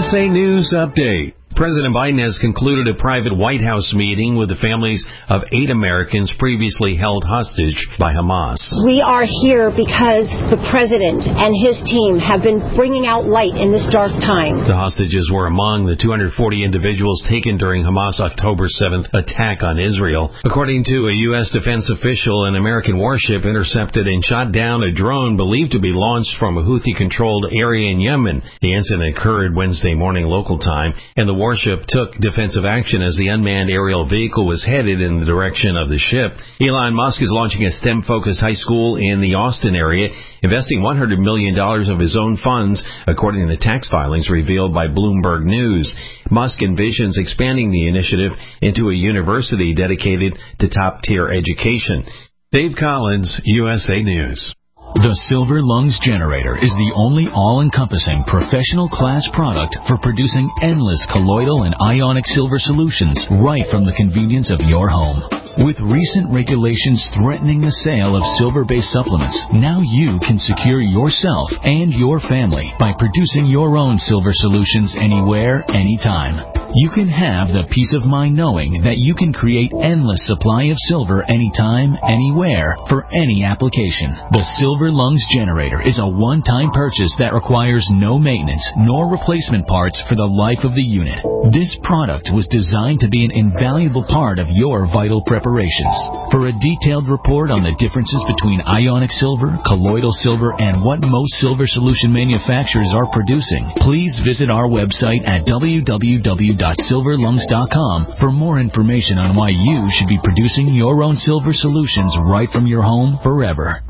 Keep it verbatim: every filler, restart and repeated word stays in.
S A News Update. President Biden has concluded a private White House meeting with the families of eight Americans previously held hostage by Hamas. We are here because the president and his team have been bringing out light in this dark time. The hostages were among the two hundred forty individuals taken during Hamas' October seventh attack on Israel. According to a U S defense official, an American warship intercepted and shot down a drone believed to be launched from a Houthi-controlled area in Yemen. The incident occurred Wednesday morning local time, and the warship took defensive action as the unmanned aerial vehicle was headed in the direction of the ship. Elon Musk is launching a STEM-focused high school in the Austin area, investing one hundred million dollars of his own funds, according to tax filings revealed by Bloomberg News. Musk envisions expanding the initiative into a university dedicated to top-tier education. Dave Collins, U S A News. The Silver Lungs Generator is the only all-encompassing professional class product for producing endless colloidal and ionic silver solutions right from the convenience of your home. With recent regulations threatening the sale of silver-based supplements, now you can secure yourself and your family by producing your own silver solutions anywhere, anytime. You can have the peace of mind knowing that you can create endless supply of silver anytime, anywhere, for any application. The Silver Lungs Generator is a one-time purchase that requires no maintenance nor replacement parts for the life of the unit. This product was designed to be an invaluable part of your vital preparations. For a detailed report on the differences between ionic silver, colloidal silver, and what most silver solution manufacturers are producing, please visit our website at w w w dot silver lungs dot com for more information on why you should be producing your own silver solutions right from your home forever.